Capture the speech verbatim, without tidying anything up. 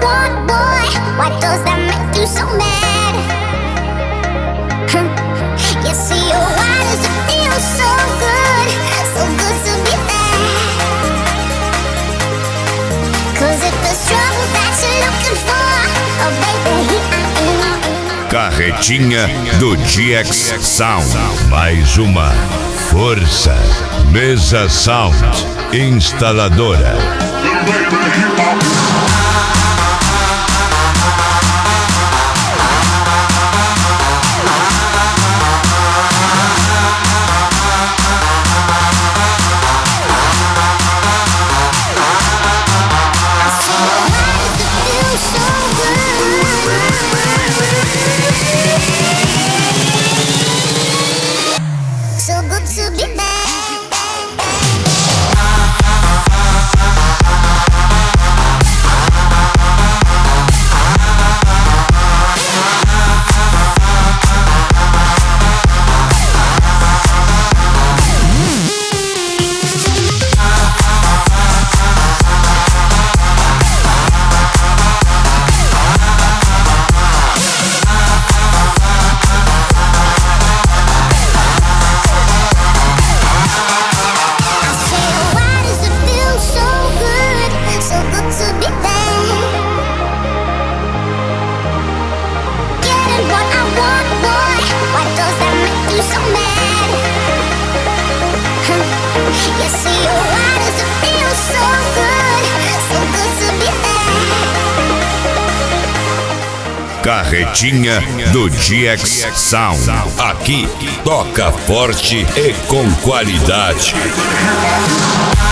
want, boy. Why does that make you so mad? Huh? You see, oh, why does it feel so good, so good to be bad? Cause if there's trouble that you're looking for, oh baby, here I am. Carretinha do G X Sound. Mais uma força. Mesa Sound Instaladora. So good to be back. Carretinha do G X Sound. Aqui toca forte e com qualidade.